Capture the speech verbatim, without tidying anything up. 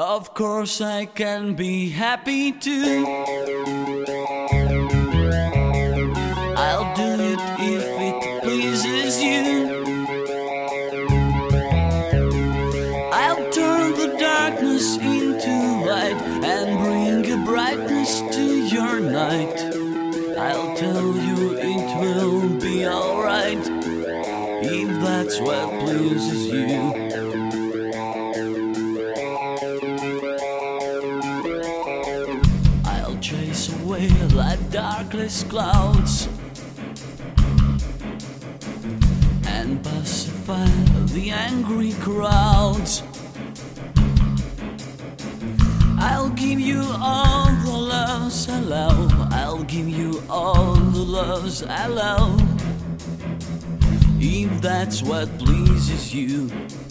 Of course I can be happy too. I'll do it if it pleases you. I'll turn the darkness into light and bring a brightness to your night. I'll tell you it will be alright if that's what pleases you. Chase away like darkest clouds and pacify the angry crowds. I'll give you all the loves I love. I'll give you all the loves I love, if that's what pleases you.